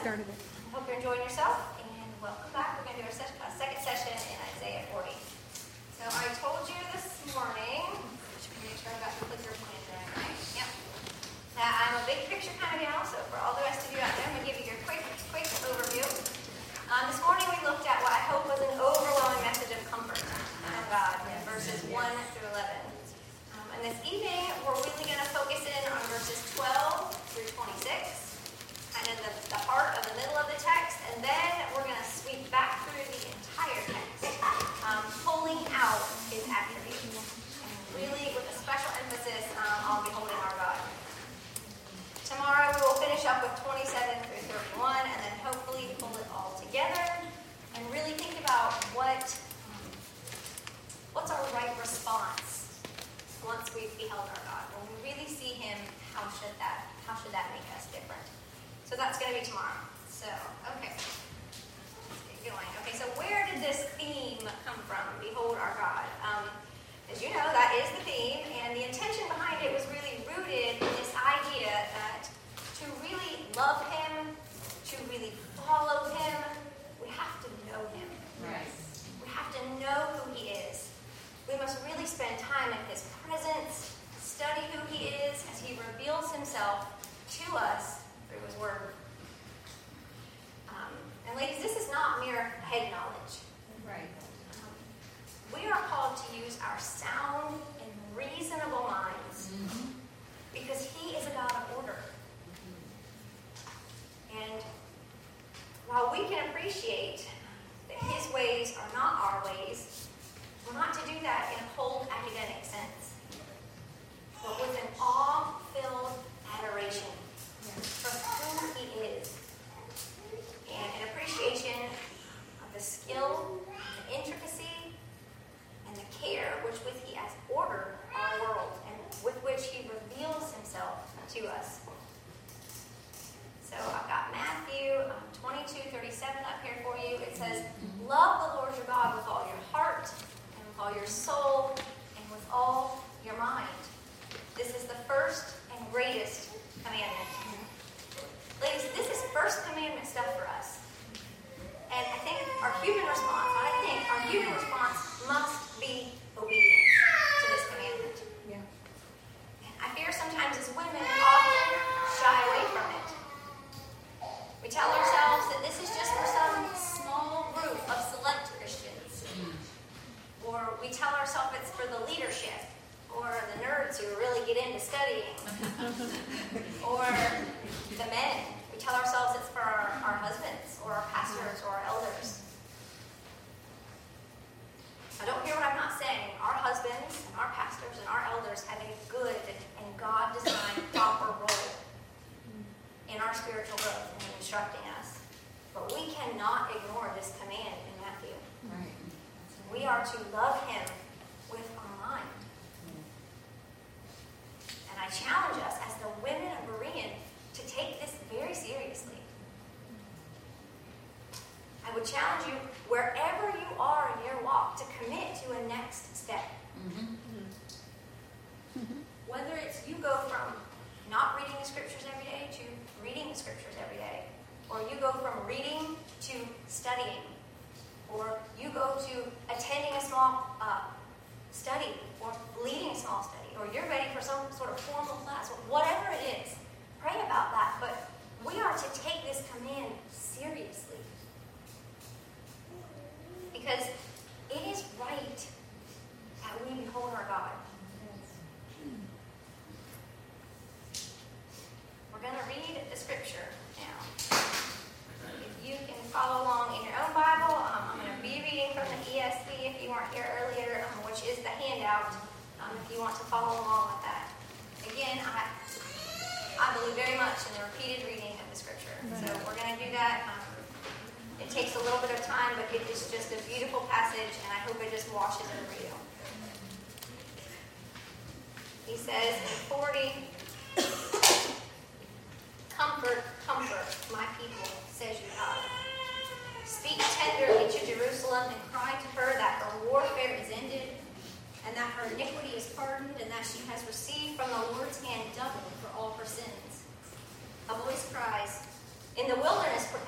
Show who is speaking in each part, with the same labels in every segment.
Speaker 1: started it.
Speaker 2: Hope you're enjoying yourself, and welcome back. We're going to do our second session in Isaiah 40. So I told you this morning, make sure I got the clicker pointed there, right? Yep. That I'm a big picture kind of gal, so for all the rest of you out there, I'm going to give you your quick overview. This morning we looked at what I hope was an overwhelming message of comfort from God in verses 1 through 11. And this evening, we're really going to focus in on verses 12 through 26. Kind of the heart of the middle of the text, and then we're going to sweep back through the entire text, pulling out his attributes, and really with a special emphasis on beholding our God. Tomorrow we will finish up with 27 through 31, and then hopefully pull it all together, and really think about what's our right response once we've beheld our God. When we really see him, how should that make us different? So that's going to be tomorrow. So, okay. Let's get going. Okay, so where did this theme come from? Behold our God. As you know, that is the theme, and the intention behind it was really rooted in this idea that to really love him, to really follow him, we have to know him.
Speaker 3: Right.
Speaker 2: We have to know who he is. We must really spend time in his presence, study who he is as he reveals himself to us through his word. And ladies, this is not mere head knowledge.
Speaker 3: Right.
Speaker 2: We are called to use our sound and reasonable minds because he is a God of order. And while we can appreciate that his ways are not our ways, we're not to do that in a cold academic sense, but with an awe-filled adoration for who he is, and an appreciation of the skill, the intricacy, and the care with he has ordered our world, and with which he reveals himself to us. So I've got Matthew 22:37 up here for you. It says, "Love the Lord your God with all your heart, and with all your soul, and with all your mind. This is the first and greatest commandment." Ladies, this is first commandment stuff for us. And I think our human response must be obedience to this commandment.
Speaker 1: Yeah.
Speaker 2: And I fear sometimes as women we often shy away from it. We tell ourselves that this is just for some small group of select Christians. Or we tell ourselves it's for the leadership, or the nerds who really get into studying, or the men. We tell ourselves it's for our husbands, or our pastors, or our elders. Now don't hear what I'm not saying. Our husbands, and our pastors, and our elders have a good and God-designed proper role in our spiritual growth and in instructing us. But we cannot ignore this command in Matthew.
Speaker 3: Right.
Speaker 2: We are to love him with our mind. And I challenge us as the women of Berean to take this very seriously. I would challenge you, wherever you are in your walk, to commit to a next step. Whether it's you go from not reading the scriptures every day to reading the scriptures every day, or you go from reading to studying, or you go to attending a small study, or leading a small study, or you're ready for some sort of formal class, whatever it is, pray about that. But we are to take this command seriously, because it is right that we behold our God. We're going to read the scripture now. If you can follow along in your own Bible, I'm going to be reading from the ESV if you weren't here earlier, which is the handout, if you want to follow along with that. Again, I believe very much in the repeated reading of the scripture. So we're going to do that. It takes a little bit of time, but it is just a beautiful passage, and I hope it just washes over you. He says in 40, "Comfort, comfort my people, says your God. Speak tenderly to Jerusalem and cry to her that her warfare is ended, and that her iniquity is pardoned, and that she has received from the Lord's hand double for all her sins." A voice cries, "In the wilderness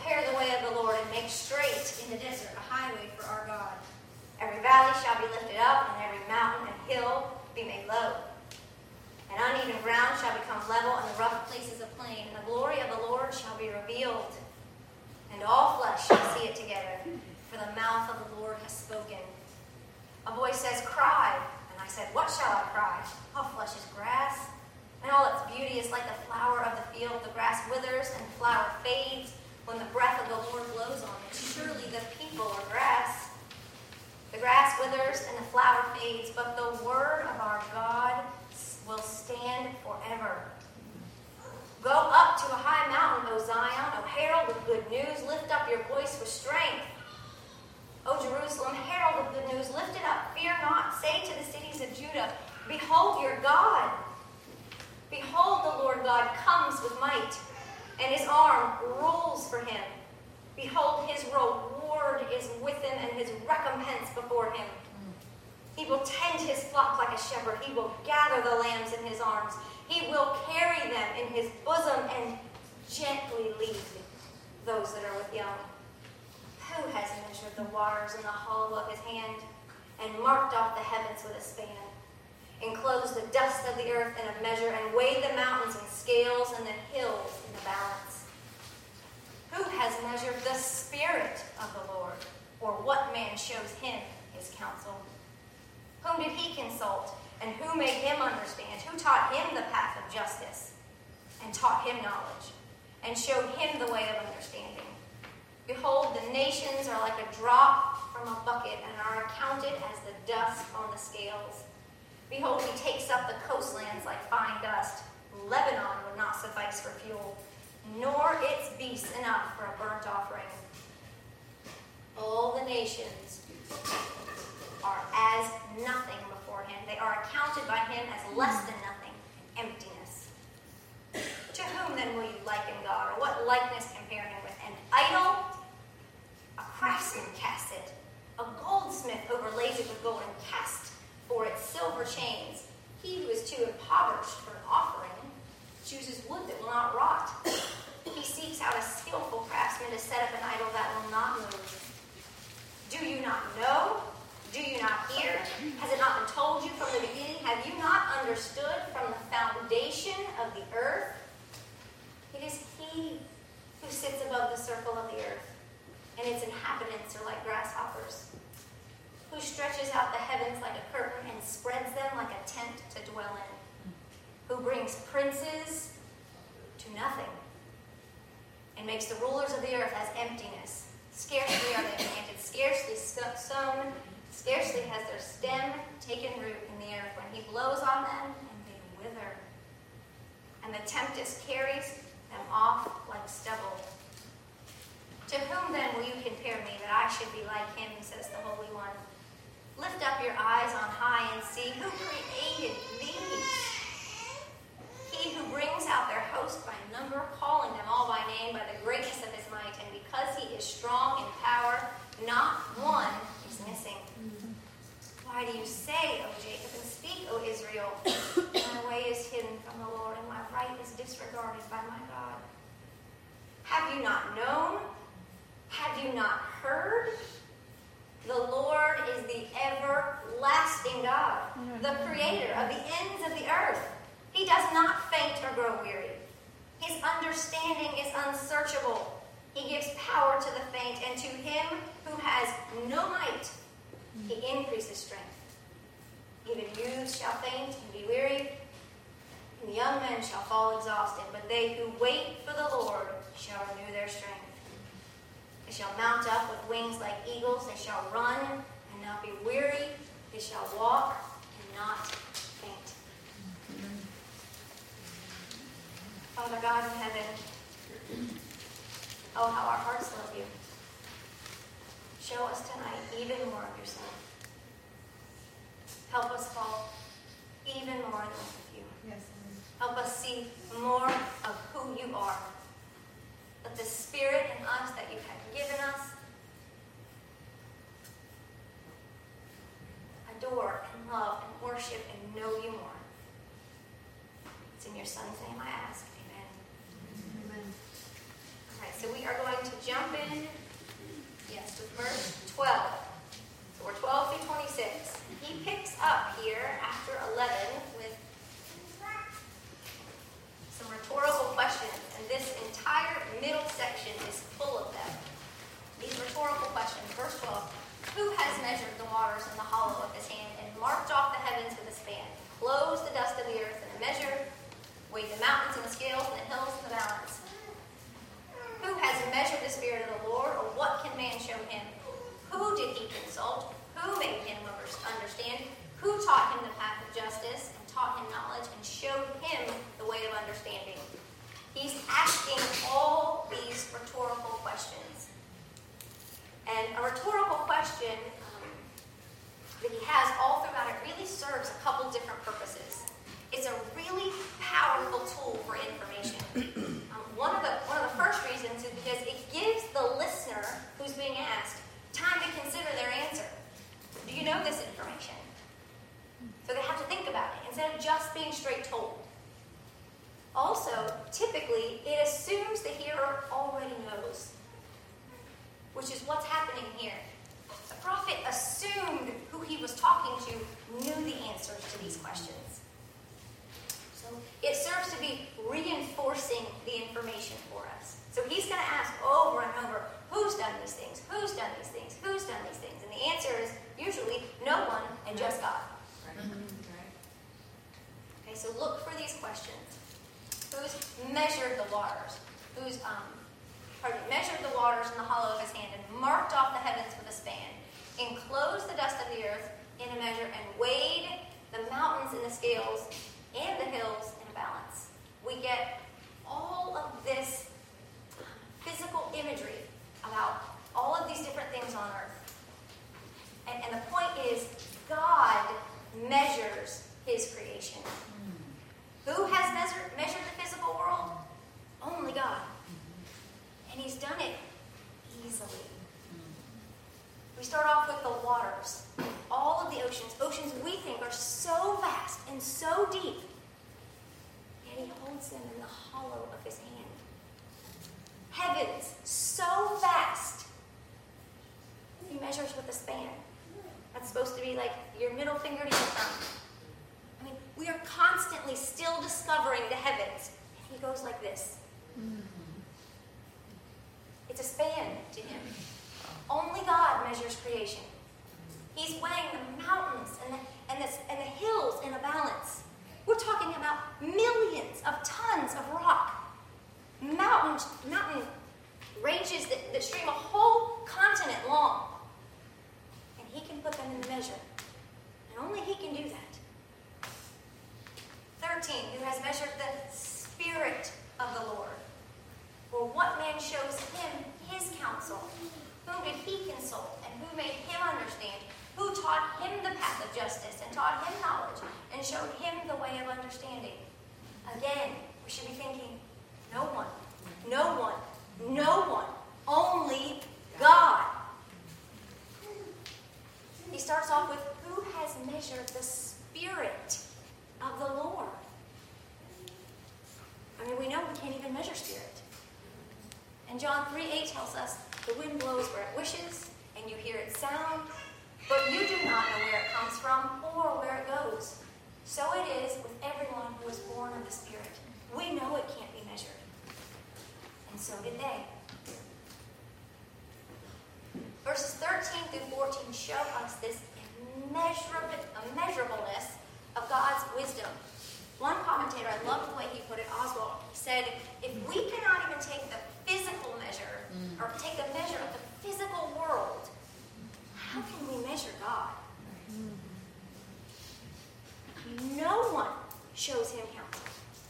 Speaker 2: withers and the flower fades when the breath of the Lord blows on it. Surely the people are grass. The grass withers and the flower fades, but the word of our God will stand forever. Go up to a high mountain, O Zion, O herald of good news. Lift up your voice with strength. O Jerusalem, herald of good news, lift it up. Fear not. Say to the cities of Judah, behold your God. Behold, the Lord God comes with might, and his arm rules for him. Behold, his reward is with him, and his recompense before him. He will tend his flock like a shepherd. He will gather the lambs in his arms. He will carry them in his bosom and gently lead those that are with young. Who has measured the waters in the hollow of his hand and marked off the heavens with a span? Enclosed the dust of the earth in a measure and weighed the mountains in scales and the hills in a balance. Who has measured the Spirit of the Lord? Or what man shows him his counsel? Whom did he consult? And who made him understand? Who taught him the path of justice? And taught him knowledge? And showed him the way of understanding? Behold, the nations are like a drop from a bucket and are accounted as the dust on the scales. Behold, he takes up the coastlands like fine dust. Lebanon would not suffice for fuel, nor its beasts enough for a burnt offering. All the nations are as nothing before him. They are accounted by him as less than nothing, emptiness. To whom then will you liken God, or what likeness compare him with? An idol? A craftsman casts it. A goldsmith overlays it with gold and casts for its silver chains. He who is too impoverished for an offering chooses wood that will not rot. He seeks out a skillful craftsman to set up an idol that will not move. Do you not know? Do you not hear? Has it not been told you from the beginning? Have you not understood from the foundation of the earth? It is he who sits above the circle of the earth, and its inhabitants are like grasshoppers, who stretches out the heavens like a curtain and spreads them like a tent to dwell in, who brings princes to nothing and makes the rulers of the earth as emptiness. Scarcely are they planted, scarcely sown, scarcely has their stem taken root in the earth. When he blows on them, and they wither, and the tempest carries them off like stubble. To whom then will you compare me, that I should be like him, says the Holy One? Lift up your eyes on high and see who created these. He who brings out their host by number, calling them all by name, by the greatness of his might, and because he is strong in power, not one is missing. Why do you say, O Jacob, and speak, O Israel? My way is hidden from the Lord, and my right is disregarded by my God. Have you not known? Have you not heard? The Lord is the everlasting God, the creator of the ends of the earth. He does not faint or grow weary. His understanding is unsearchable. He gives power to the faint, and to him who has no might, he increases strength. Even youths shall faint and be weary, and young men shall fall exhausted. But they who wait for the Lord shall renew their strength. They shall mount up with wings like eagles. They shall run and not be weary. They shall walk and not faint. Father God in heaven, oh, how our hearts love you. Show us tonight even more of yourself. Help us fall even more in love with you.
Speaker 1: Yes.
Speaker 2: Help us see more of who you are. Let the Spirit in us that you have given us adore and love and worship and know you more. It's in your Son's name I ask. Amen.
Speaker 1: Amen.
Speaker 2: All right, so we are going to jump in, yes, with verse 12. So we're 12 through 26. He picks up here after 11 with some rhetorical questions, and this entire middle section is full of them. These rhetorical questions. Verse 12, who has measured the waters in the hollow of his hand and marked off the heavens with a span, closed the dust of the earth in a measure, weighed the mountains in the scales and the hills in the balance? that he has all throughout it really serves a couple different purposes. It's a really powerful tool for information. One of the first reasons is because it gives the listener who's being asked time to consider their answer. Do you know this information? So they have to think about it instead of just being straight told. Also, typically, it assumes the hearer already knows, which is what's happening here. The prophet assumed who he was talking to knew the answers to these questions. So it serves to be reinforcing the information for us. So he's going to ask over and over, who's done these things? Who's done these things? Who's done these things? And the answer is usually no one and just God. Okay, so look for these questions. Who's measured the waters? Who's measured the waters in the hollow of his hand and marked off the heavens with a span, enclosed the dust of the earth in a measure, and weighed the mountains in the scales and the hills in a balance. We get all of this physical imagery about all of these different things on earth. And the point is, God measures his creation. Who has measured the physical world? Only God. And he's done it easily. We start off with the waters. All of the oceans we think are so vast and so deep. Yet he holds them in the hollow of his hand. Heavens, so vast. He measures with a span. That's supposed to be like your middle finger to your thumb. I mean, we are constantly still discovering the heavens. And he goes like this. It's a span to him. Only God measures creation. He's weighing the mountains and the hills in a balance. We're talking about millions of tons of rock. Mountain ranges that stream a whole continent long. And he can put them in the measure. And only he can do that. 13, who has measured the Spirit of the Lord. For what man shows him his counsel? Whom did he consult? And who made him understand? Who taught him the path of justice and taught him knowledge and showed him the way of understanding? Again, we should be thinking, no one, no one, no one, only God. He starts off with, who has measured the Spirit of the Lord? I mean, we know we can't even measure spirit. And John 3:8 tells us, the wind blows where it wishes, and you hear its sound, but you do not know where it comes from or where it goes. So it is with everyone who is born of the Spirit. We know it can't be measured. And so did they. Verses 13 through 14 show us this immeasurableness of God's wisdom. One commentator, I love the way he put it, Oswald, he said, if we cannot even take the physical measure, or take the measure of the physical world, how can we measure God? No one shows him counsel.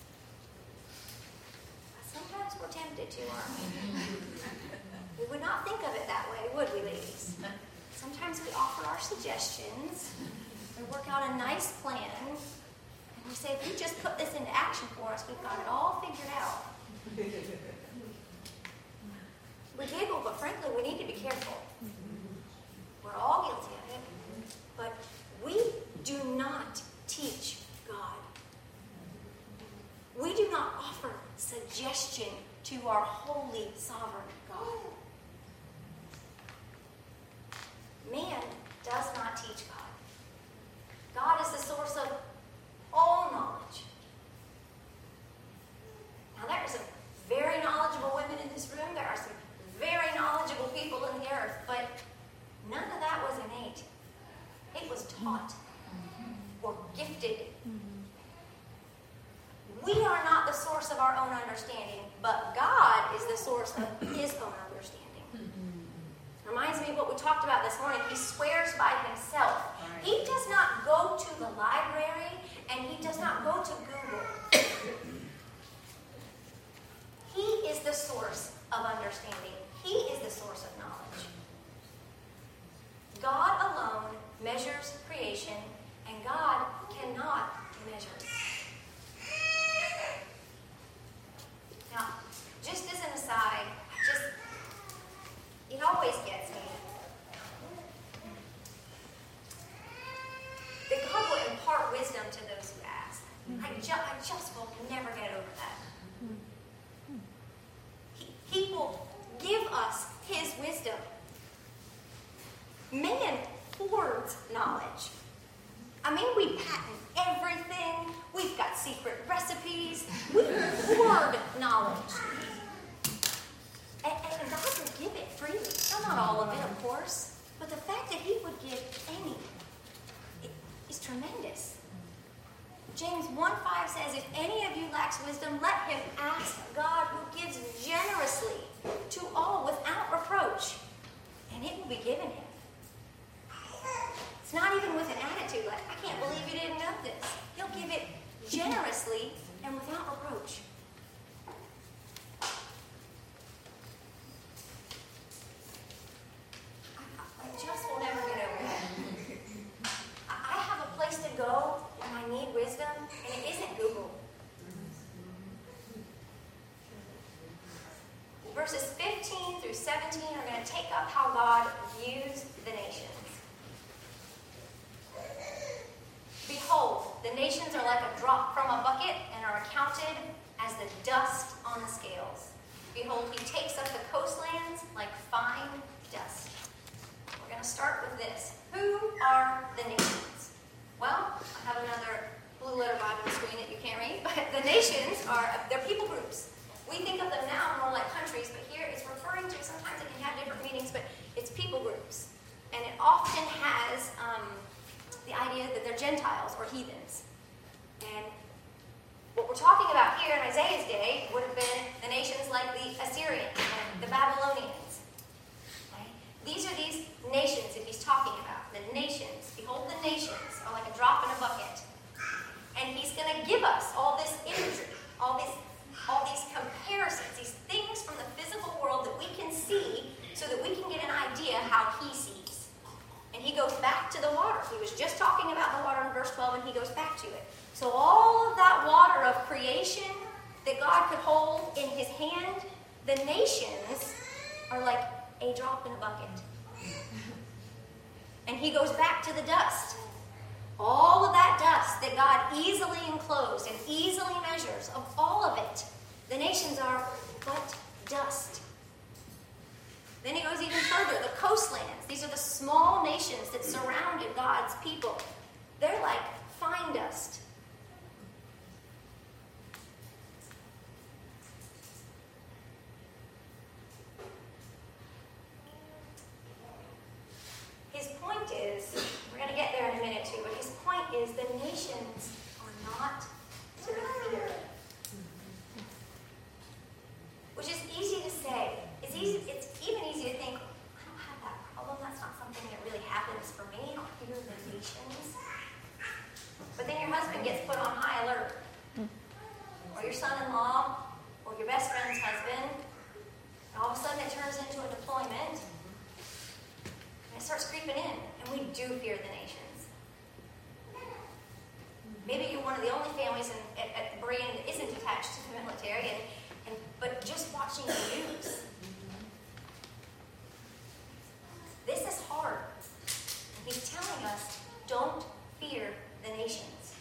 Speaker 2: Sometimes we're tempted to, aren't we? We would not think of it that way, would we, ladies? Sometimes we offer our suggestions, we work out a nice plan, and we say, if you just put this into action for us, we've got it all figured out. We giggle, but frankly, we need to be careful. We're all guilty of it. But we do not teach God. We do not offer suggestion to our holy, sovereign God. Man does not teach God. God is the source of all knowledge. Now, there are some very knowledgeable women in this room. There are some very knowledgeable people in the earth, but none of that was innate. It was taught or gifted. We are not the source of our own understanding, but God is the source of his own understanding. Reminds me of what we talked about this morning. He swears by himself. He does not go to the library, and he does not go to Google. He is the source of understanding. He is the source of knowledge. God alone measures creation, and God cannot be measured. Now, just as an aside, it always gets me that God will impart wisdom to those who ask. I just will never get over that. He will give us his wisdom. Man hoards knowledge. I mean, we patent everything. We've got secret recipes. We hoard knowledge. And God will give it freely. Well, not all of it, of course. But the fact that he would give any is tremendous. James 1:5 says, if any of you lacks wisdom, let him ask God, who gives generously to all without reproach, and it will be given him. It's not even with an attitude like, I can't believe you didn't know this. He'll give it generously and without reproach. I just will never get over that. I have a place to go when I need wisdom, and it isn't Google. Verses 15 through 17 are going to take up how God views the nations. Behold, the nations are like a drop from a bucket and are accounted as the dust on the scales. Behold, he takes up the coastlands like fine dust. We're going to start with this. Who are the nations? Well, I have another blue letter Bible on the screen that you can't read, but the nations they're people groups. We think of them now more like countries, but here it's referring to, sometimes it can have different meanings, but it's people groups. And it often has the idea that they're Gentiles or heathens. And what we're talking about here in Isaiah's day would have been the nations like the Assyrians and the Babylonians. Okay? These are these nations that he's talking about. The nations. Behold, the nations are like a drop in a bucket. And he's going to give us all this imagery, all these comparisons, these things from the physical world that we can see so that we can get an idea how he sees. And he goes back to the water. He was just talking about the water in verse 12, and he goes back to it. So all of that water of creation that God could hold in his hand, the nations are like a drop in a bucket. And he goes back to the dust. All of that dust that God easily enclosed and easily measures, of all of it, the nations are but dust. Then he goes even further. The coastlands, these are the small nations that surrounded God's people. They're like fine dust. His point is, we're going to get there in a minute too, but his point is the nations are not to be feared. Which is easy to say. It's even easy to think, I don't have that problem. That's not something that really happens for me. I don't fear the nations. But then your husband gets put on high alert. Or your son-in-law, or your best friend's husband. And all of a sudden it turns into a deployment. And it starts creeping in. And we do fear the nations. Maybe you're one of the only families at Berean that isn't attached to the military, but just watching the news. This is hard. He's telling us, don't fear the nations.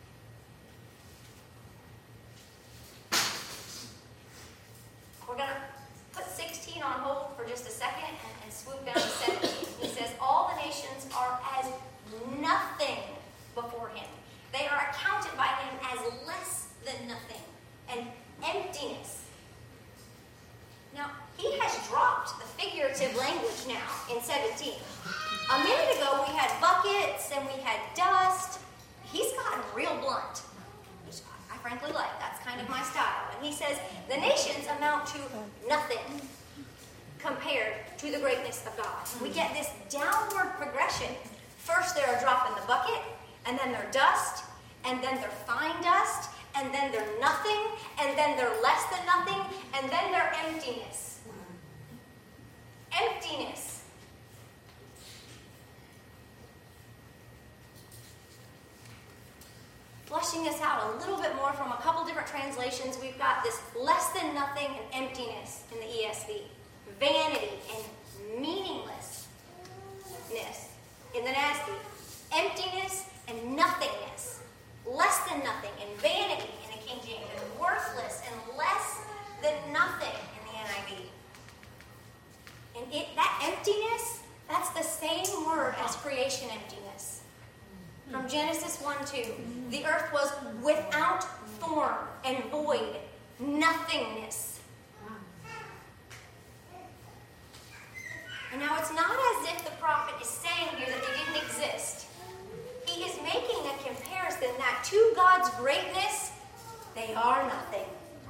Speaker 2: We're going to put 16 on hold for just a second and swoop down to 17. He says, all the nations are as nothing before him. They are accounted by him as less than nothing and emptiness. Now, he has dropped the figurative language now in 17. A minute ago, we had buckets and we had dust. He's gotten real blunt, which I frankly like. That's kind of my style. And he says, the nations amount to nothing compared to the greatness of God. We get this downward progression. First, they're a drop in the bucket, and then they're dust, and then they're fine dust, and then they're nothing, and then they're less than nothing, and then they're emptiness. Emptiness. fleshing this out a little bit more from a couple different translations, we've got this less than nothing and emptiness in the ESV, vanity and meaninglessness in the NASB, emptiness and nothingness, less than nothing and vanity in the King James, and worthless and less than nothing in the NIV. And that emptiness, that's the same word as creation emptiness. From Genesis 1:2, the earth was without form and void, nothingness. And now it's not as if the prophet is saying here that they didn't exist. He is making a comparison that to God's greatness, they are nothing.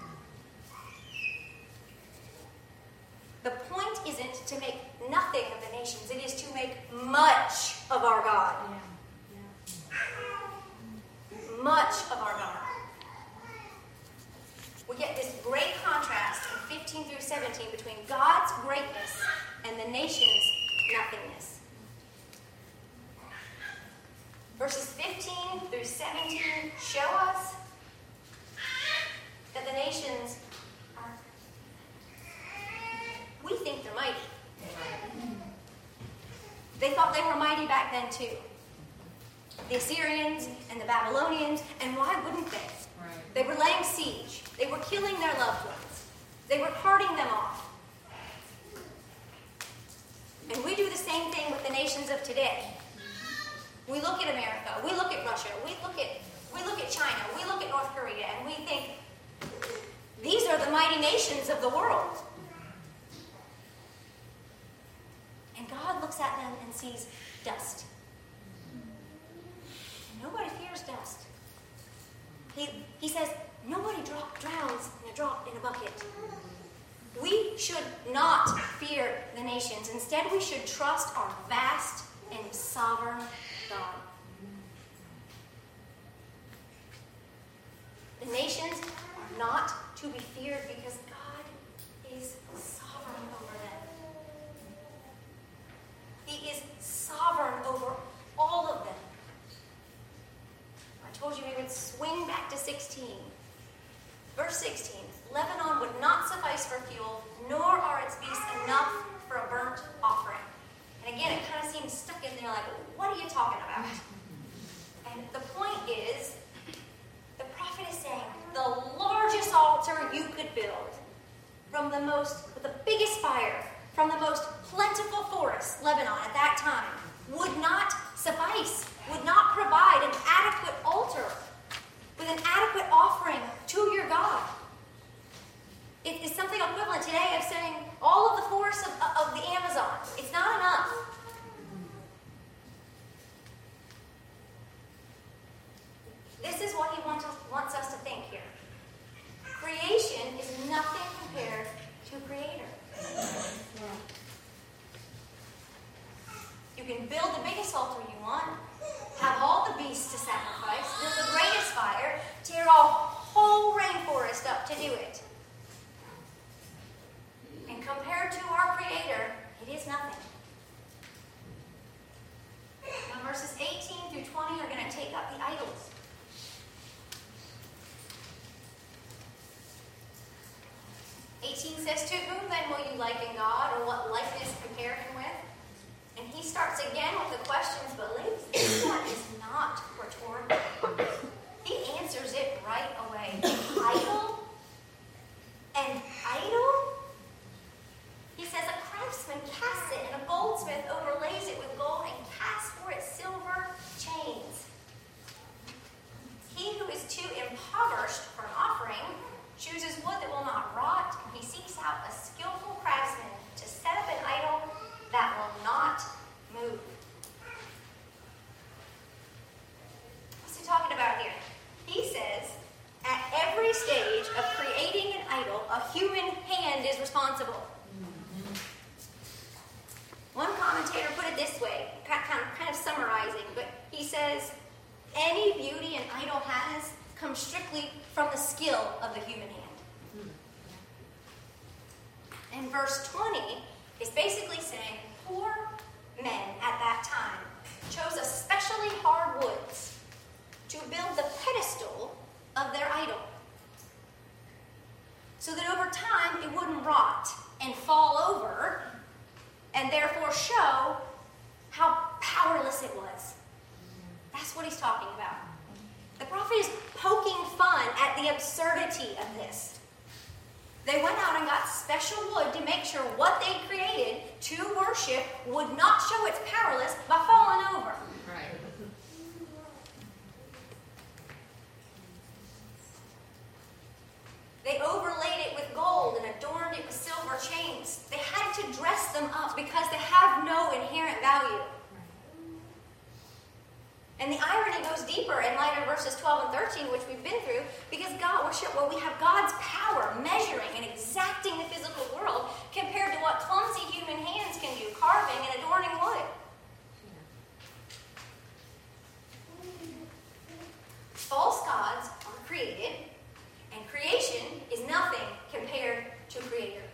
Speaker 2: The point isn't to make nothing of the nations. It is to make much of our God. Much of our God. We get this great contrast in 15 through 17 between God's greatness and the nation's nothingness. Verses 15 through 17 show us that the nations are, we think they're mighty. They thought they were mighty back then too. The Assyrians and the Babylonians, and why wouldn't they? Right. They were laying siege. They were killing their loved ones. They were carting them off. And we do the same thing with the nations of today. We look at America, we look at Russia, we look at China, we look at North Korea, and we think, these are the mighty nations of the world. And God looks at them and sees dust. And nobody fears dust. He says, nobody drowns in a drop in a bucket. We should not fear the nations. Instead, we should trust our vast and sovereign God. The nations are not to be feared because God is sovereign over them. He is sovereign over all of them. I told you we would swing back to 16. Verse 16, Lebanon would not suffice for fuel, nor are its beasts enough for a burnt offering. And again, it kind of seems stuck in there like, what are you talking about? And the point is, the prophet is saying, the largest altar you could build, with the biggest fire, from the most plentiful forest, Lebanon, at that time, would not suffice, would not provide an adequate altar with an adequate offering to your God. It is something equivalent today of saying all of the forests of the Amazon. It's not enough. This is what he wants us to think here. Creation is nothing compared to Creator. You can build the biggest altar you want, have all the beasts to sacrifice, build the greatest fire, tear a whole rainforest up to do it. And compared to our Creator, it is nothing. Now verses 18 through 20 are going to take up the idols. 18 says, to whom then will you liken God, or what likeness compare him with? And he starts again with the questions, but ladies, this one is not rhetorical. He answers it right away. Idol? And idol? He says, a craftsman casts it, and a goldsmith overlays it with gold and casts for it silver chains. He who is too impoverished for an offering chooses wood that will not rot, and he seeks out a skillful craftsman to set up an idol that will not move. What's he talking about here? He says, at every stage of creating an idol, a human hand is responsible. One commentator put it this way, kind of summarizing, but he says, any beauty an idol has comes strictly from the skill of the human hand. And verse 20 is basically saying, poor men at that time chose especially hard woods to build the pedestal of their idol, so that over time it wouldn't rot and fall over, and therefore show how powerless it was. That's what he's talking about. The prophet is poking fun at the absurdity of this. They went out and got special wood to make sure what they created to worship would not show its powerless by falling over.
Speaker 1: Right.
Speaker 2: They overlaid it with gold and adorned it with silver chains. They had to dress them up because they have no inherent value. And the irony goes deeper in light of verses 12 and 13, which we've been through, because we have God's power measuring and exacting the physical world compared to what clumsy human hands can do, carving and adorning wood. False gods are created, and creation is nothing compared to Creator.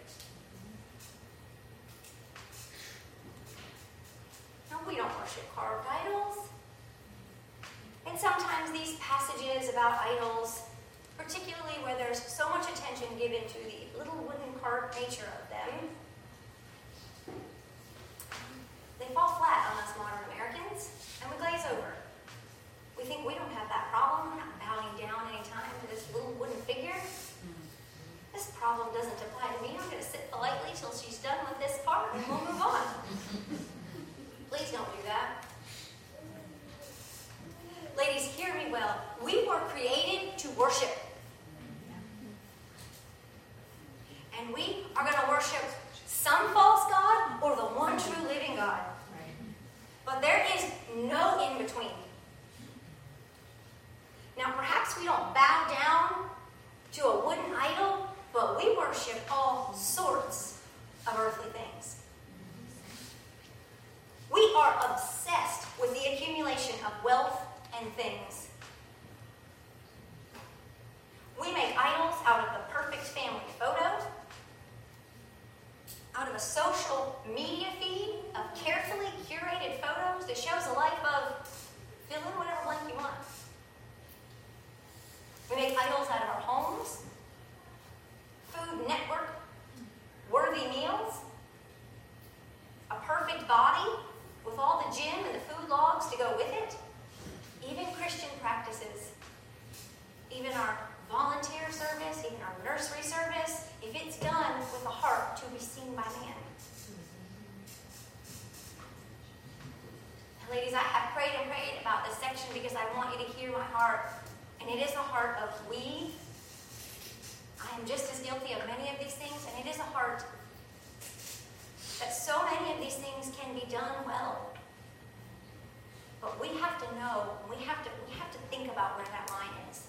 Speaker 2: No, we don't worship carved idols. And sometimes these passages about idols, particularly where there's so much attention given to the little wooden carved nature of them, they fall flat on us modern Americans, and we glaze over. We think we don't have that problem. We're not bowing down any time to this little wooden figure. This problem doesn't apply to me. I'm going to sit politely till she's done with this part, and we'll move on. Please don't do that. Ladies, hear me well. We were created to worship. And we are going to worship some false god or the one true living God. But there is no in-between. Now, perhaps we don't bow down to a wooden idol, but we worship all sorts of earthly things. We are obsessed with the accumulation of wealth and things. We make idols out of the perfect family photo, out of a social media feed of carefully curated photos that shows a life of fill in whatever blank you want. We make idols out of our homes, Food Network worthy meals, a perfect body with all the gym and the food logs to go with it, even Christian practices, even our volunteer service, even our nursery service, if it's done with a heart to be seen by man. Now, ladies, I have prayed and prayed about this section because I want you to hear my heart. And it is a heart of we. I am just as guilty of many of these things, and it is a heart that so many of these things can be done well. But we have to know, we have to think about where that line is.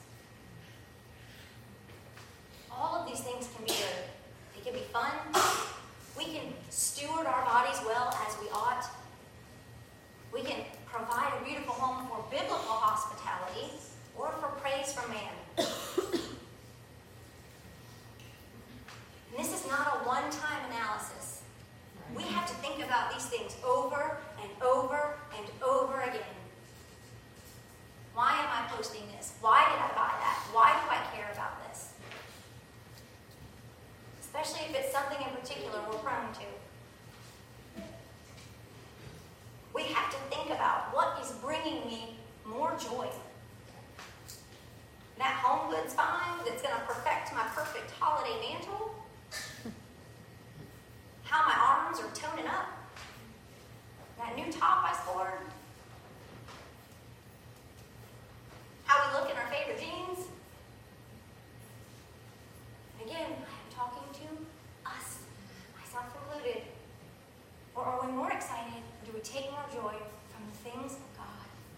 Speaker 2: All of these things can be good. They can be fun. We can steward our bodies well as we ought. We can provide a beautiful home for biblical hospitality or for praise from man. And this is not a one-time analysis. We have to think about these things over and over and over again. Why am I posting this? Why did I buy that? Why do I care about this? Especially if it's something in particular we're prone to. We have to think about what is bringing me more joy. That home goods find that's going to perfect my perfect holiday mantle? How my arms are toning up? That new top I scored? How we look in our favorite jeans? Again, I am talking to us, myself included. Or are we more excited, or do we take more joy from the things of God?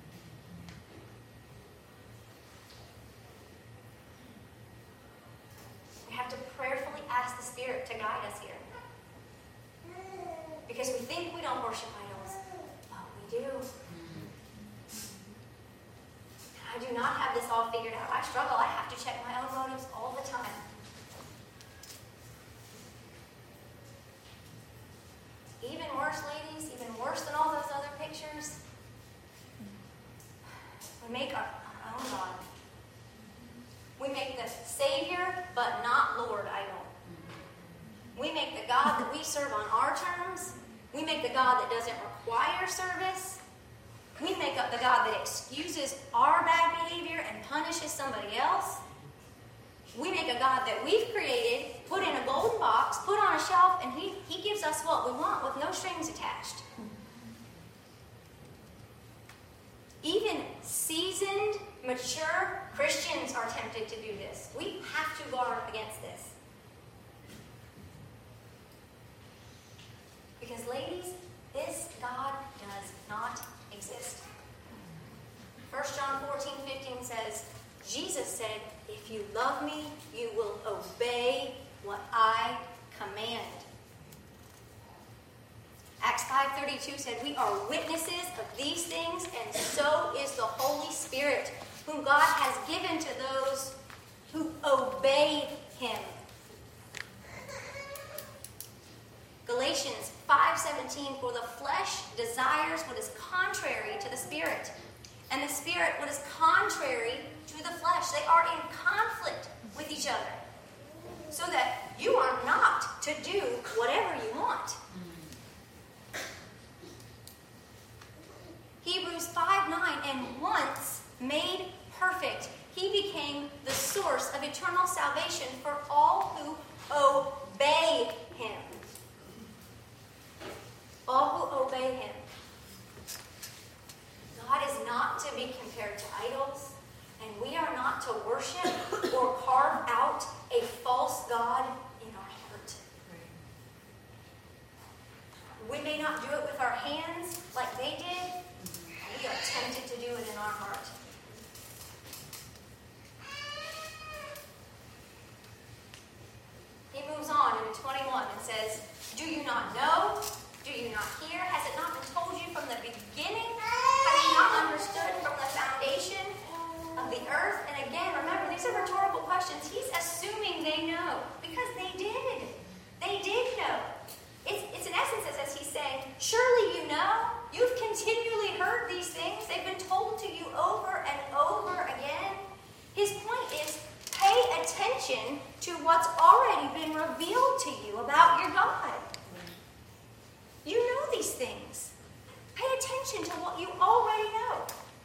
Speaker 2: We have to prayerfully ask the Spirit to guide us here. Because we think we don't worship idols, but we do. I do not have this all figured out. I struggle. I have to check my own motives all the time. Even worse, ladies, even worse than all those other pictures, we make our own serve on our terms. We make the God that doesn't require service. We make up the God that excuses our bad behavior and punishes somebody else. We make a God that we've created, put in a golden box, put on a shelf, and he gives us what we want with no strings attached. Even seasoned, mature Christians are tempted to do this. We have to guard against this. Because, ladies, this God does not exist. 1 John 14:15 says, Jesus said, if you love me, you will obey what I command. Acts 5:32 said, we are witnesses of these things, and so is the Holy Spirit, whom God has given to those who obey him. Galatians 5:17, for the flesh desires what is contrary to the Spirit, and the Spirit what is contrary to the flesh. They are in conflict with each other, so that you are not to do whatever you want. Hebrews 5:9, and once made perfect, he became the source of eternal salvation for all who obey him. All who obey him. God is not to be compared to idols, and we are not to worship or carve out a false God in our heart. We may not do it with our hands like they did. We are tempted to do it in our heart. He moves on in 21 and says, do you not know? Do you not hear? Has it not been told you from the beginning? Have you not understood from the foundation of the earth? And again, remember, these are rhetorical questions. He's assuming they know, because they did. They did know. It's in essence as he's saying, surely you know. You've continually heard these things. They've been told to you over and over again. His point is, pay attention to what's already been revealed to you about your God. You know these things. Pay attention to what you already know.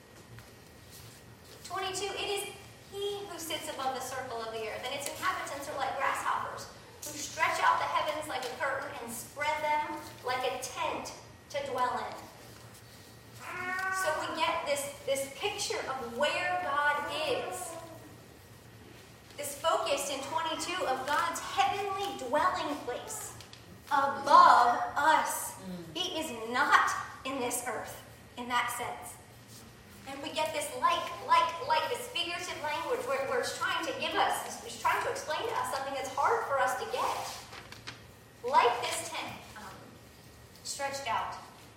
Speaker 2: 22, it is he who sits above the circle of the earth, and its inhabitants are like grasshoppers, who stretch out the heavens like a curtain and spread them like a tent to dwell in. So we get this picture of where God is. This focus in 22 of God's heavenly dwelling place above us. He is not in this earth in that sense. And we get this this figurative language where it's trying to give us, it's trying to explain to us something that's hard for us to get. Like this tent stretched out.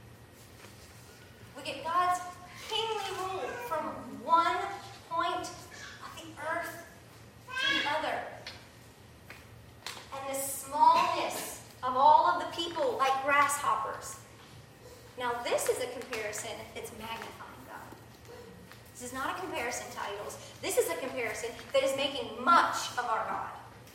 Speaker 2: We get God's kingly rule from one point of the earth to the other. And the smallness of all of the people like grasshoppers. Now this is a comparison that's magnifying God. This is not a comparison to idols. This is a comparison that is making much of our God.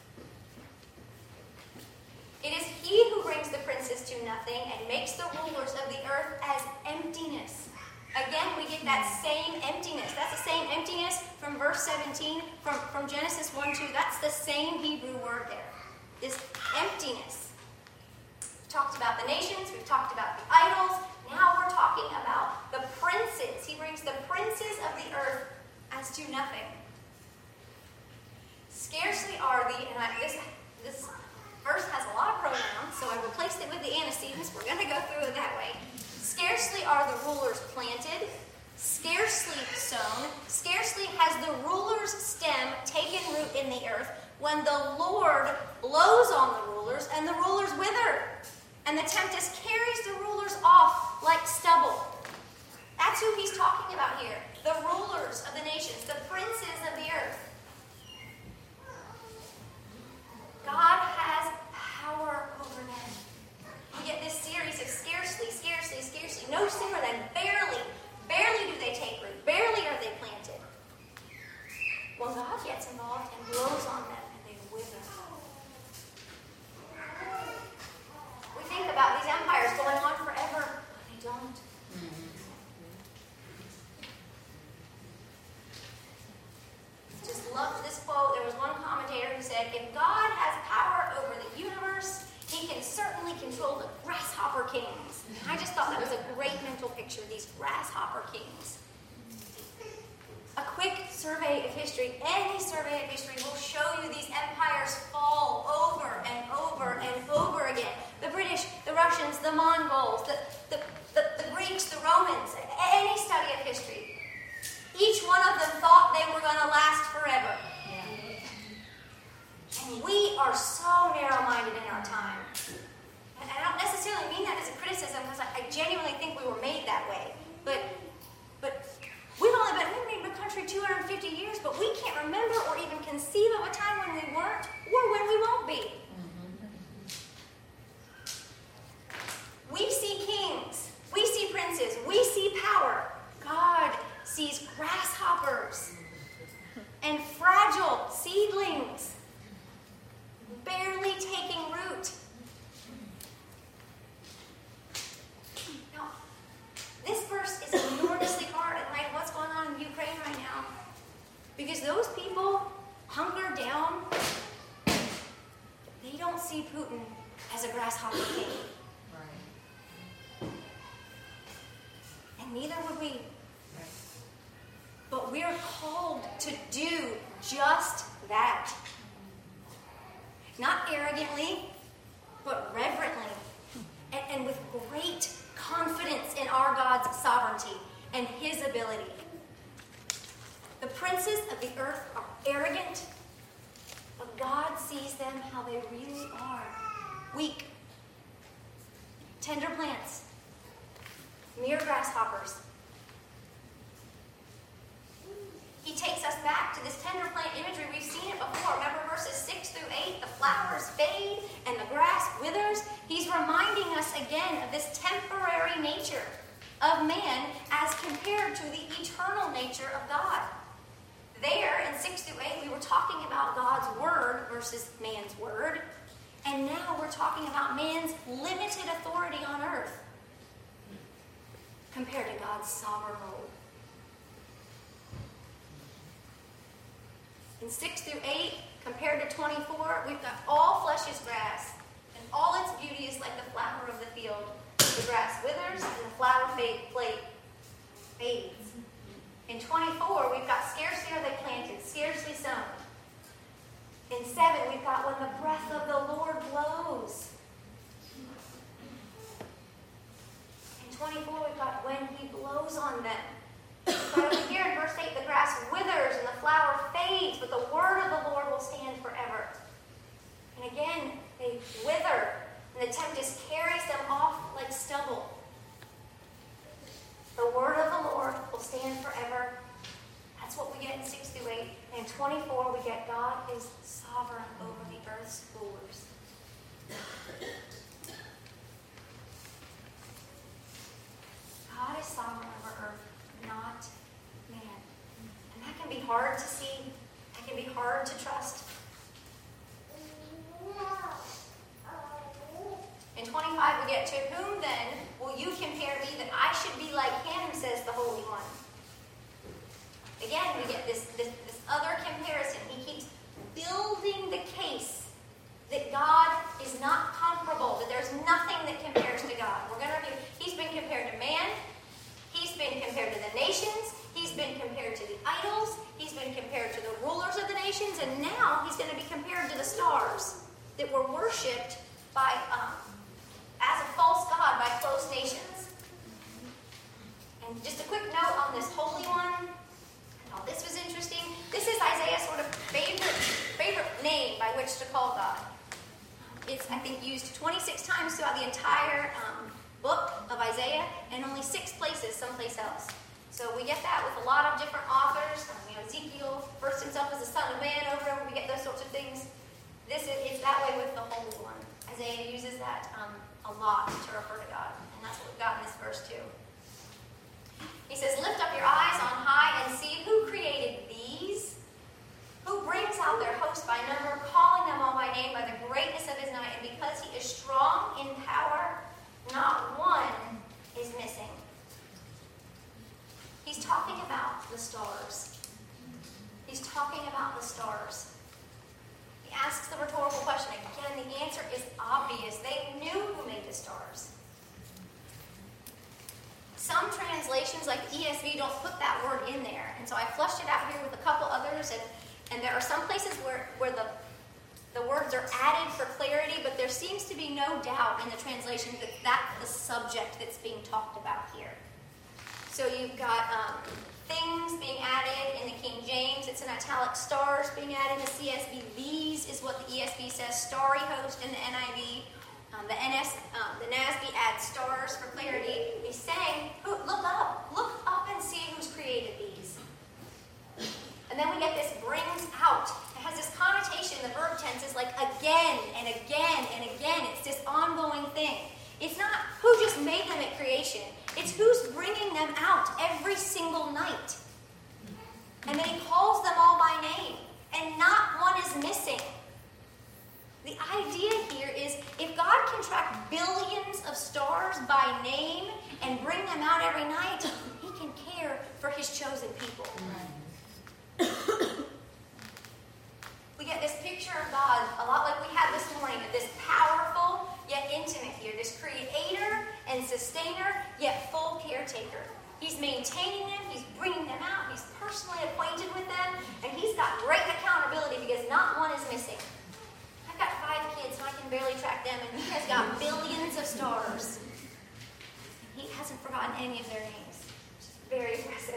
Speaker 2: It is he who brings the princes to nothing and makes the rulers of the earth as emptiness. Again, we get that same emptiness. That's the same emptiness from verse 17, from Genesis 1:2. That's the same Hebrew word there. This emptiness. We've talked about the nations. We've talked about the idols. Now we're talking about the princes. He brings the princes of the earth as to nothing. Scarcely are the, and this verse has a lot of pronouns, so I replaced it with the antecedents. We're going to go through it that way. Scarcely are the rulers planted, scarcely sown, scarcely has the ruler's stem taken root in the earth, when the Lord blows on the rulers, and the rulers wither, and the tempest carries the rulers off like stubble. That's who he's talking about here. The rulers of the nations, the princes of the earth. God has power over them. We get this series of scarcely, scarcely, scarcely. No sooner than barely do they take root. Barely are they planted. Well, God gets involved and blows on them and they wither. certainly control the grasshopper kings. I just thought that was a great mental picture, these grasshopper kings. A quick survey of history, any survey of history will show you these empires fall over and over and over again. The British, the Russians, the Mongols, the Greeks, the Romans, any study of history. Each one of them thought they were going to last forever. And we are so narrow-minded in our time. And I don't necessarily mean that as a criticism, because I genuinely think we were made that way. But we've been in the country 250 years, but we can't remember or even conceive of a time when we weren't or when we won't be. We see kings, we see princes, we see power. God sees grasshoppers and fragile seedlings barely taking root. Now, this verse is enormously hard in light of what's going on in Ukraine right now. Because those people hunker down. They don't see Putin as a grasshopper king. Right. And neither would we. Right. But we're called to do just that. Not arrogantly, but reverently. And with great confidence in our God's sovereignty and His ability. The princes of the earth are arrogant, but God sees them how they really are. Weak, tender plants, mere grasshoppers. He takes us back to this tender plant imagery. We've seen it before. Remember verses 6 through 8? The flowers fade and the grass withers. He's reminding us again of this temporary nature of man as compared to the eternal nature of God. There, in 6 through 8, we were talking about God's word versus man's word. And now we're talking about man's limited authority on earth compared to God's sovereign rule. In 6 through 8, compared to 24, we've got all flesh is grass, and all its beauty is like the flower of the field. The grass withers, and the flower fades. In 24, we've got scarcely are they planted, scarcely sown. In 7, we've got when the breath of the Lord blows. In 24, we've got when He blows on them. But over here in verse 8, the grass withers and the flower fades, but the word of the Lord will stand forever. And again, they wither, and the tempest carries them off like stubble. The word of the Lord will stand forever. That's what we get in 6 through 8. And in 24, we get God is sovereign over the earth's rulers. God is sovereign over earth, not man. And that can be hard to see. That can be hard to trust. In 25, we get, to whom then will you compare me that I should be like him, says the Holy One. Again, we get this other comparison. He keeps building the case that God is not comparable, that there's nothing that compares to God. We're going to review. He's been compared to man. He's been compared to the nations. He's been compared to the idols. He's been compared to the rulers of the nations. And now he's going to be compared to the stars that were worshipped by, as a false god by close nations. And just a quick note on this Holy One. Oh, this was interesting. This is Isaiah's sort of favorite name by which to call God. It's, I think, used 26 times throughout the entire book of Isaiah, and only 6 places someplace else. So we get that with a lot of different authors. Ezekiel first himself as the Son of Man, over and over, we get those sorts of things. It's that way with the Holy One. Isaiah uses that a lot to refer to God, and that's what we've got in this verse too. He says, lift up your eyes on high and see who created these, who brings out their host by number, calling them all by name by the greatness of his might, and because he is strong in power, not one is missing. He's talking about the stars. He's talking about the stars. The asks the rhetorical question again. The answer is obvious. They knew who made the stars. Some translations, like the ESV, don't put that word in there. And so I flushed it out here with a couple others. And there are some places where the words are added for clarity, but there seems to be no doubt in the translation that that's the subject that's being talked about here. So you've got things being added in the King James. It's in italic. Stars being added in the CSB. These is what the ESV says. Starry host in the NIV. The NASB adds stars for clarity. He's saying, look up and see who's created these. And then we get this brings out. It has this connotation, the verb tense is like again and again and again. It's this ongoing thing. It's not who just made them at creation. It's who's bringing them out every single night. And then he calls them all by name. And not one is missing. The idea here is if God can track billions of stars by name and bring them out every night, he can care for his chosen people. We get this picture of God, a lot like we had this morning, of this powerful yet intimate here, this creator and sustainer yet full caretaker. He's maintaining them, he's bringing them out, he's personally acquainted with them, and he's got great accountability because not one is missing. I've got 5 kids, and I can barely track them, and he has got billions of stars. He hasn't forgotten any of their names, which is very impressive.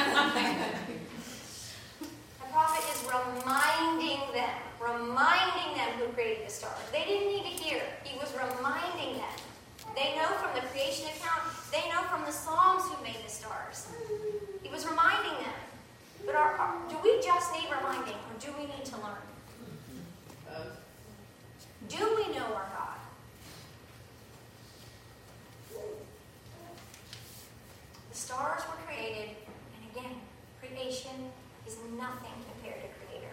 Speaker 2: The prophet is reminding them who created the stars. They didn't need to hear. He was reminding them. They know from the creation account. They know from the Psalms who made the stars. He was reminding them. But do we just need reminding, or do we need to learn? Do we know our God? The stars were created, and again, creation is nothing compared to Creator.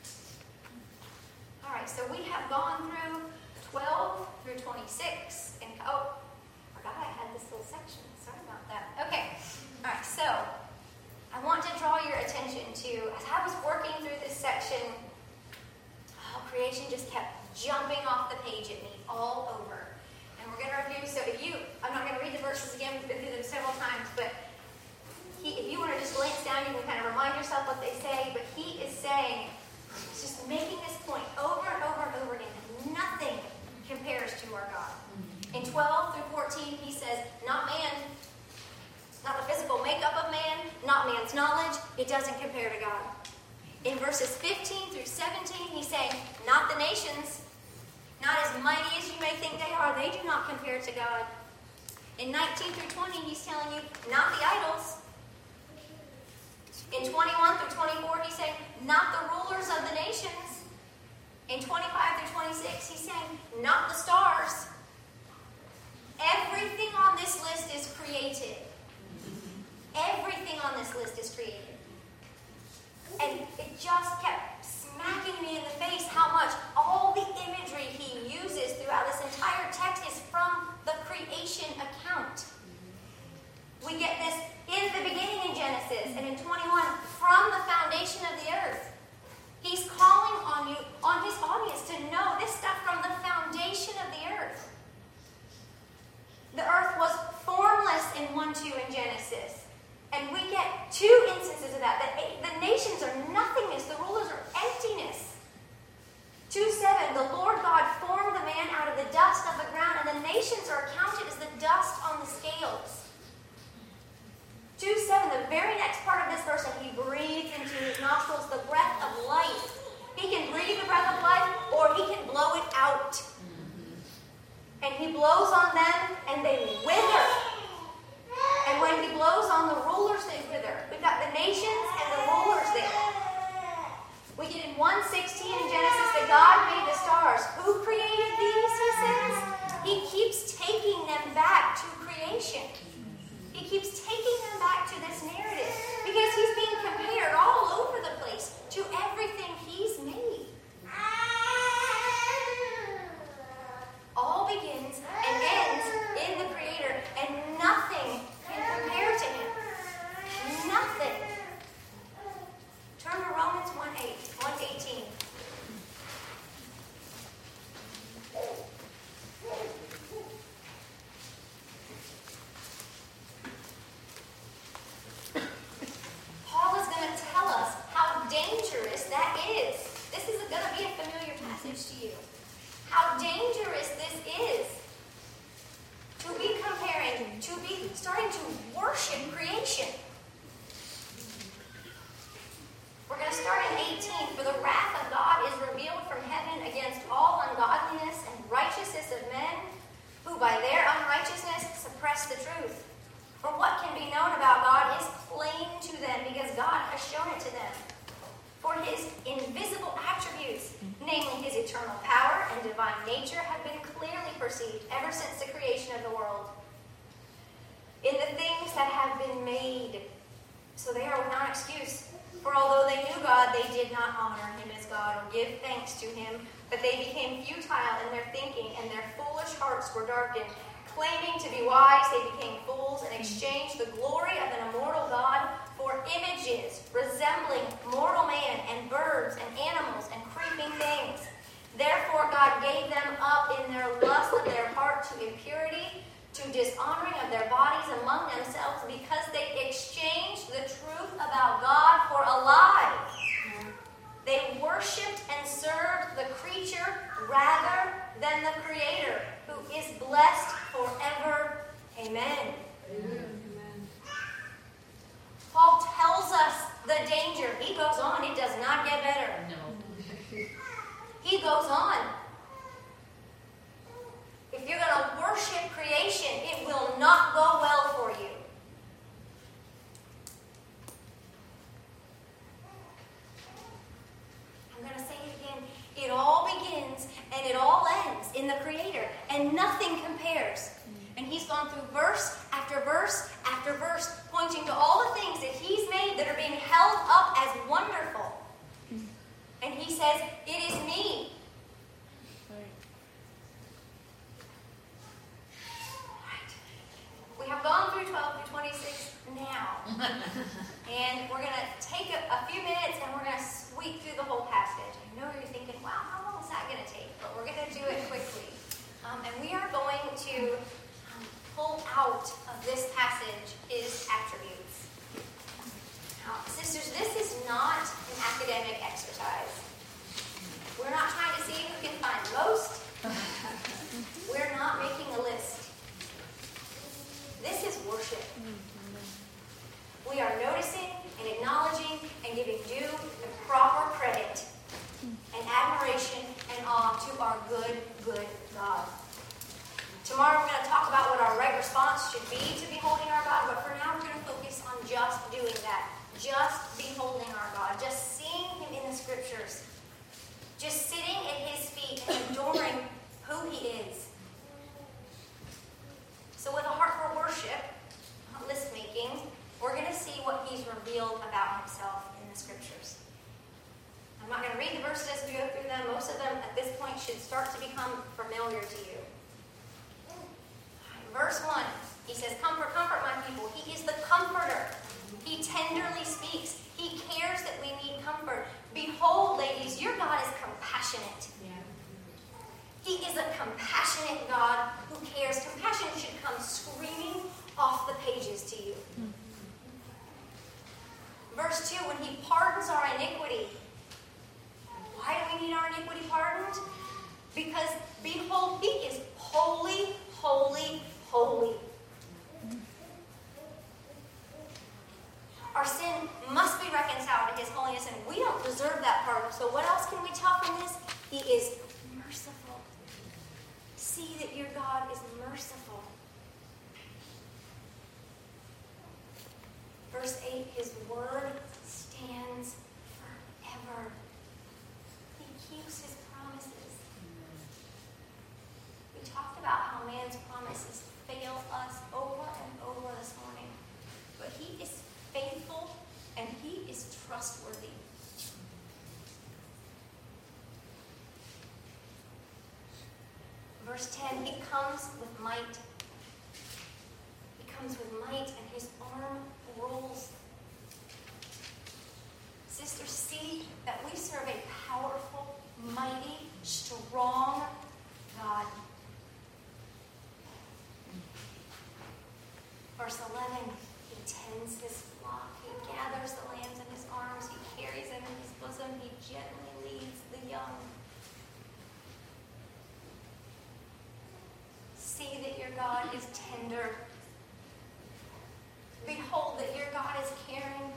Speaker 2: All right, so we have gone through 12 through 26, and I forgot I had this little section. Sorry about that. Okay, all right, so I want to draw your attention to, as I was working through this section, creation just kept jumping off the page at me all over. And we're going to review, so I'm not going to read the verses again, we've been through them several times, but if you want to just glance down, you can kind of remind yourself what they say, but he is saying, he's just making this point over and over and over again, that nothing compares to our God. In 12 through 14, he says, not man, not the physical makeup of man, not man's knowledge, it doesn't compare to God. In verses 15 through 17, he's saying, not the nations, not as mighty as you may think they are, they do not compare to God. In 19 through 20, he's telling you, not the idols. In 21 through 24, he's saying, not the rulers of the nations. In 25 through 26, he's saying, not the stars. Everything on this list is created. Everything on this list is created. And it just kept smacking me in the face how much all the imagery he uses throughout this entire text is from the creation account. We get this in the beginning in Genesis, and in 21, from the foundation of the earth. He's calling on his audience to know this stuff from the foundation of the earth. The earth was formless in 1:2 in Genesis. And we get 2 instances of that. The nations are nothingness. The rulers are emptiness. 2:7, the Lord God formed the man out of the dust of the ground, and the nations are counted as the dust on the scales. 2:7, the very next part of this verse, and he breathed into his nostrils the breath of life. He can breathe the breath of life, or he can blow it out. And he blows on them, and they wither. And when he blows on the rulers, they wither. We've got the nations and the rulers there. We get in 1:16 in Genesis that God made the stars. Who created these, he says? He keeps taking them back to creation. He keeps taking them back to this narrative because he's being compared all over the place to everything he's made. All begins and ends in the Creator, and nothing can compare to him. Nothing. Turn to Romans 1:18. suppress the truth. For what can be known about God is plain to them because God has shown it to them. For his invisible attributes, namely his eternal power and divine nature, have been clearly perceived ever since the creation of the world in the things that have been made. So they are without excuse. For although they knew God, they did not honor him as God or give thanks to him, but they became futile in their thinking, and their foolish hearts were darkened. Claiming to be wise, they became fools and exchanged the glory of an immortal God for images resembling mortal man and birds and animals and creeping things. Therefore God gave them up in their lust of their heart to impurity, to dishonoring of their bodies among themselves, because they exchanged the truth about God for a lie. They worshipped and served the creature rather than the Creator, who is blessed forever. Amen. Amen. Paul tells us the danger. He goes on. It does not get better. No. He goes on. If you're going to worship creation, it will not go well for you. I'm going to say it again. It all begins and it all ends in the Creator, and nothing compares. And he's gone through verse after verse after verse, pointing to all the things that he's made that are being held up as wonderful. And he says, it is me. We have gone through 12 through 26 now. And we're going to take a few minutes and we're going to sweep through the whole passage. I know you're thinking, wow, how long is that going to take? But we're going to do it quickly. And we are going to pull out of this passage his attributes. Now, sisters, this is not an academic exercise. We're not trying to see who can find most. We're not making a list. This is worship. We are noticing and acknowledging and giving due and proper credit and admiration and awe to our good, good God. Tomorrow we're going to talk about what our right response should be to beholding our God, but for now we're going to focus on just doing that. Just beholding our God. Just seeing him in the scriptures. Just sitting at his feet and adoring who he is. So with a heart for worship, not list making, we're going to see what he's revealed about himself in the scriptures. I'm not going to read the verses as we go through them. Most of them at this point should start to become familiar to you. Verse 1, he says, comfort, comfort my people. He is the comforter. He tenderly speaks. He cares that we need comfort. Behold, ladies, your God is compassionate. Yeah. He is a compassionate God who cares. Compassion should come screaming off the pages to you. Verse 2, when he pardons our iniquity. Why do we need our iniquity pardoned? Because, behold, he is holy, holy, holy. Our sin must be reconciled to his holiness, and we don't deserve that pardon. So what else can we tell from this? He is merciful. See that your God is merciful. Verse 8, his word stands forever. He keeps his promises. We talked about how man's promises fail us over and over this morning. But he is faithful and he is trustworthy. Verse 10, he comes with might. He comes with might and his arm rules. Sisters, see that we serve a powerful, mighty, strong God. Verse 11, he tends his flock. He gathers the lambs in his arms. He carries them in his bosom. He gently leads the young. See that your God is tender. Behold that your God is caring.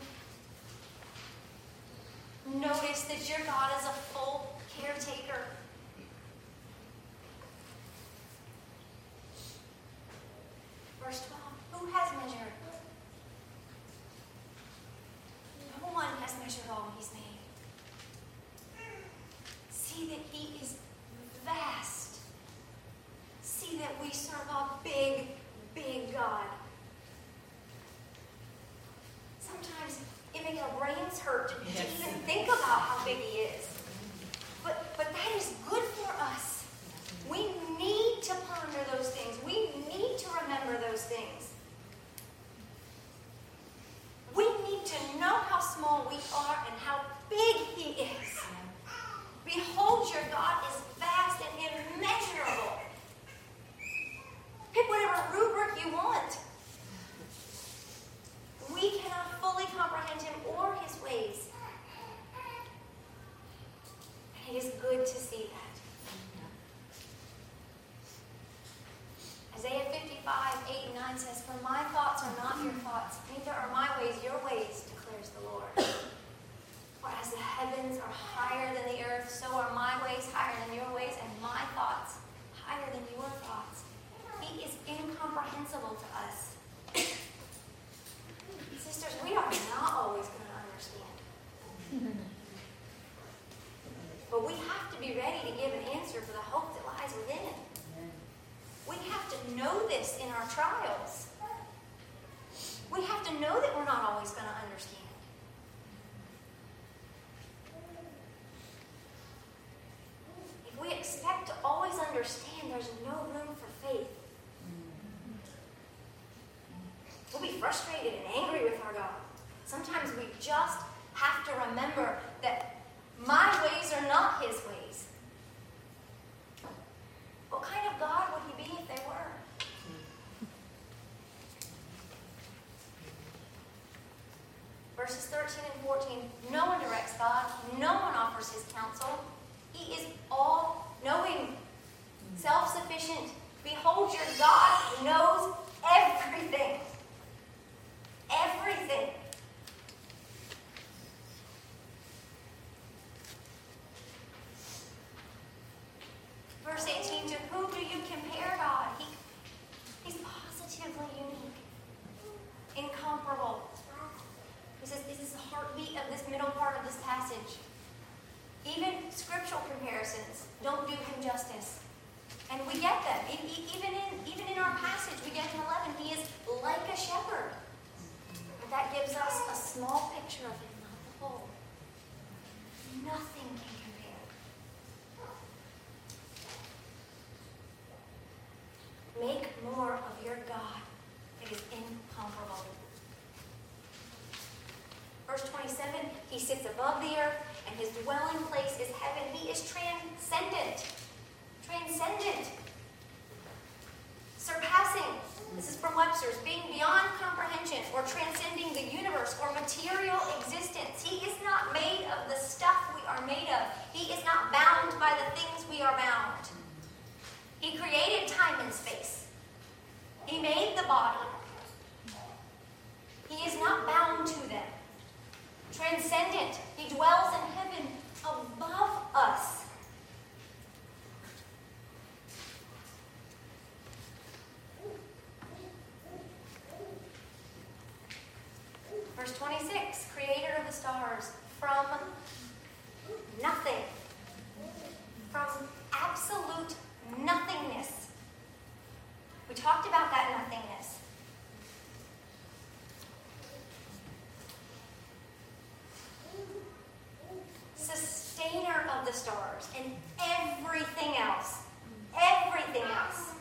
Speaker 2: Notice that your God is a full caretaker. Verse Verse 12, who has measured? No one has measured all he's made. See that he is vast. See that we serve a big, big God. Sometimes it makes our brains hurt to even think about how big he is. But that is good for us. We need to ponder those things. We need to remember those things. We need to know how small we are and how big he is. Behold, your God is vast and immeasurable. Pick whatever rubric you want. We cannot fully comprehend him or his ways. And it is good to see that. Isaiah 55, 8 and 9 says, for my thoughts are not your thoughts, neither are my ways your ways, declares the Lord. For as the heavens are higher than the earth, so are my ways higher than your ways, and my thoughts higher than your thoughts. He is incomprehensible to us. Sisters, we are not always going to understand. But we have to be ready to give an answer for the hope that lies within. We have to know this in our trials. We have to know that we're not always going to understand. If we expect to always understand, there's no room for faith. We'll be frustrated and angry with our God. Sometimes we just have to remember that my ways are not his ways. What kind of God would he be if they were? Verses 13 and 14, no one directs God. No one offers his counsel. He is all-knowing, self-sufficient. Behold, your God knows everything. Everything. Verse 18, to whom do you compare God? He's positively unique, incomparable. He says this is the heartbeat of this middle part of this passage. Even scriptural comparisons don't do him justice. And we get them. Even in our passage, we get in 11, he is like a shepherd. But that gives us a small picture of him, not the whole. Nothing can compare. Make more of your God. It is incomparable. Verse 27, he sits above the earth, and his dwelling place is heaven. He is transcendent. Transcendent. Surpassing. This is from Webster's. Being beyond comprehension, or transcending the universe, or material existence. He is not made of the stuff we are made of. He is not bound by the things we are bound. He created time and space. He made the body. He is not bound to them. Transcendent. He dwells in heaven above us. Verse 26, creator of the stars, from nothing, from absolute nothingness. We talked about that nothingness. Sustainer of the stars and everything else. Everything else.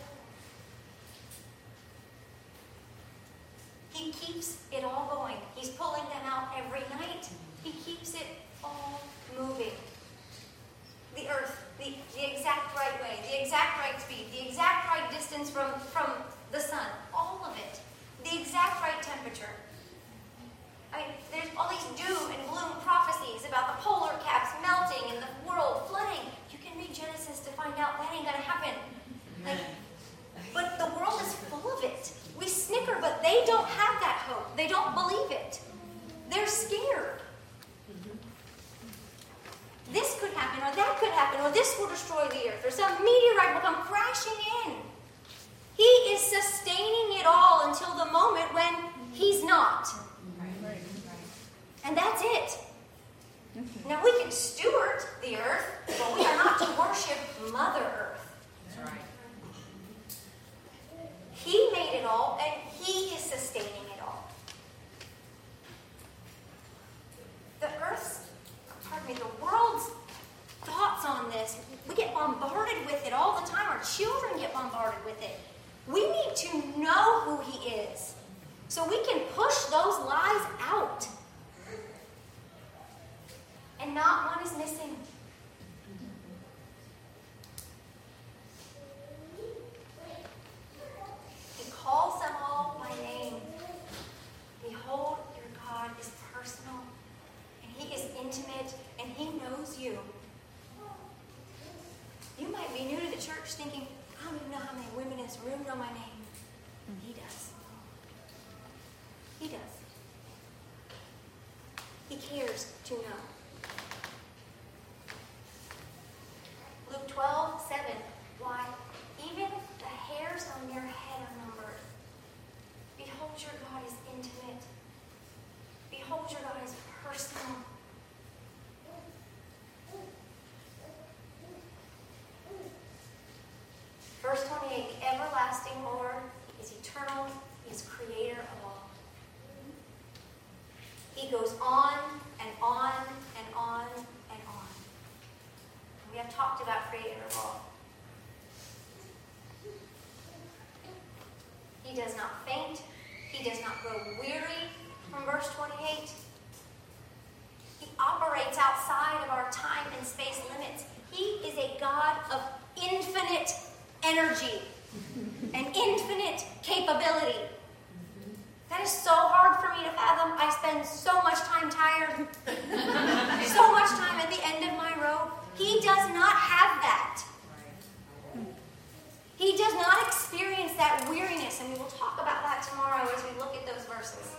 Speaker 2: He keeps it all going. He's pulling them out every night. He keeps it all moving. The earth, the exact right way, the exact right speed, the exact right distance from the sun, all of it. The exact right temperature. I mean, there's all these doom and gloom prophecies about the polar caps melting and the world flooding. You can read Genesis to find out that ain't going to happen. But the world is full of it. We snicker, but they don't have that hope. They don't believe it. They're scared. This could happen, or that could happen, or this will destroy the earth, or some meteorite will come crashing in. He is sustaining it And that's it. Now we can steward the earth, but we are not to worship Mother Earth.
Speaker 1: That's right.
Speaker 2: He made it all, and He is sustaining it all. The world's thoughts on this, we get bombarded with it all the time. Our children get bombarded with it. We need to know who He is so we can push those lies out. And not one is missing. He calls them all by name. Behold, your God is personal, and He is intimate, and He knows you. You might be new to the church thinking, I don't even know how many women in this room know my name. He does. He does. He cares to know. Luke 12:7. Why, even the hairs on your head are numbered. Behold, your God is intimate. Behold, your God is personal. Verse 28, the everlasting Lord is eternal. He is creator of all. He goes on and on and on and on. We have talked about creator of all. He does not faint. He does not grow weary, from verse 28. He operates outside of our time and space limits. He is a God of infinite energy and infinite capability. That is so hard for me to fathom. I spend so much time tired, so much time at the end of my rope. He does not have that. He does not experience that weariness, and we will talk about that tomorrow as we look at those verses.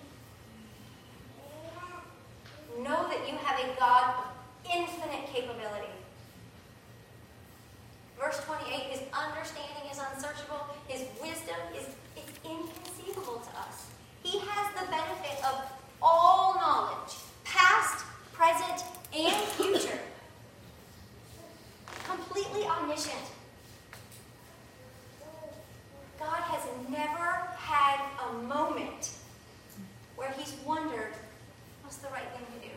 Speaker 2: Know that you have a God of infinite capability. Verse 28, His understanding is unsearchable. His wisdom is inconceivable to us. He has the benefit of all knowledge, past, present, and future. Completely omniscient. God has never had a moment where He's wondered, what's the right thing to do?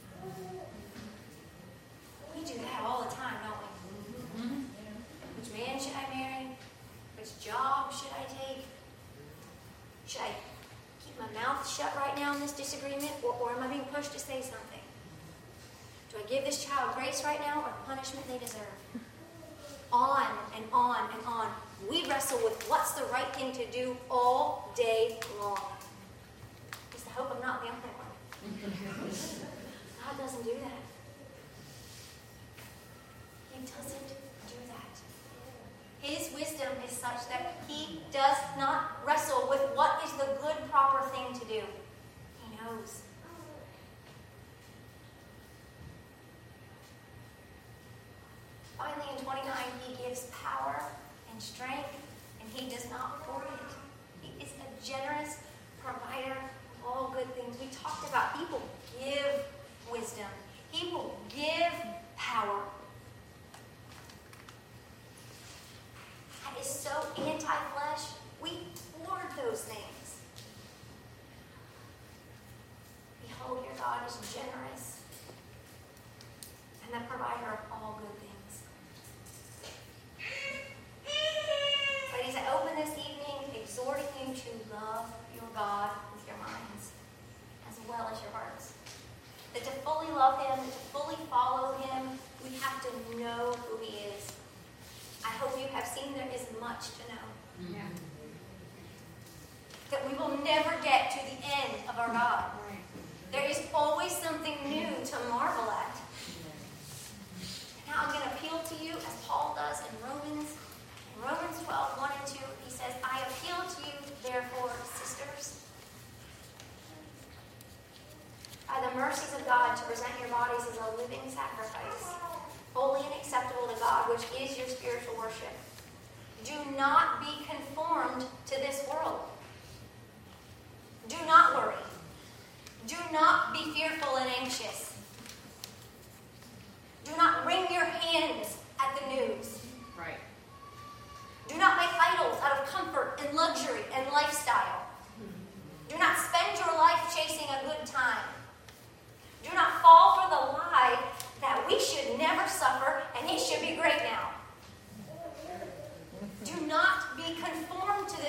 Speaker 2: We do that all the time, don't we? Mm-hmm. Which man should I marry? Which job should I take? Should I keep my mouth shut right now in this disagreement? Or am I being pushed to say something? Do I give this child grace right now or punishment they deserve? On and on and on. We wrestle with what's the right thing to do all day long. It's the hope I'm not the only one. God doesn't do that. He doesn't do that. His wisdom is such that He does not wrestle with what is the good, proper thing to do. He knows. Finally, in 29, He gives power and strength, and He does not hoard it. He is a generous provider of all good things. We talked about He will give wisdom. He will give power. That is so anti-flesh. We hoard those things. Behold, your God is generous and the provider of all good things. Ladies, I open this evening exhorting you to love your God with your minds as well as your hearts. That to fully love Him, to fully follow Him, we have to know who He is. I hope you have seen there is much to know. Yeah. That we will never get to the end of our God. There is always something new to marvel at. Now I'm going to appeal to you as Paul does in Romans. In Romans 12, 1 and 2, he says, I appeal to you, therefore, sisters, by the mercies of God, to present your bodies as a living sacrifice, holy and acceptable to God, which is your spiritual worship. Do not be conformed to this world. Do not worry. Do not be fearful.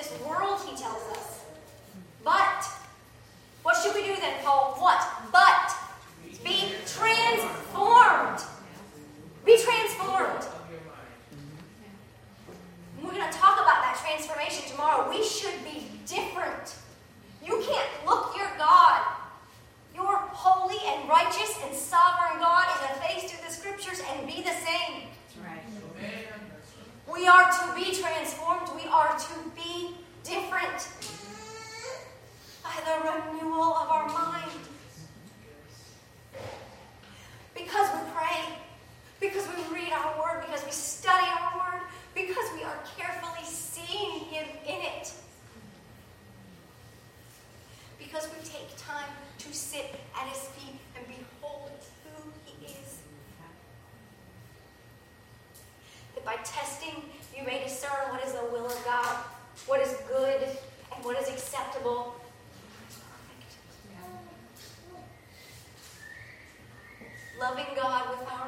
Speaker 2: this world, he tells us. But, what should we do then, Paul? What? But, be transformed. Be transformed. We're going to talk about that transformation tomorrow. We should be different. You can't look your God, your holy and righteous and sovereign God, in the face through the scriptures and be the same.
Speaker 1: Right.
Speaker 2: We are to be transformed. We are to be different by the renewal of our mind. Because we pray, because we read our word, because we study our word, because we are carefully seeing him in it. Because we take time to sit at his feet and behold who he is. That by testing, you may discern what is the will of God, what is good, and what is acceptable. Perfect. Loving God with our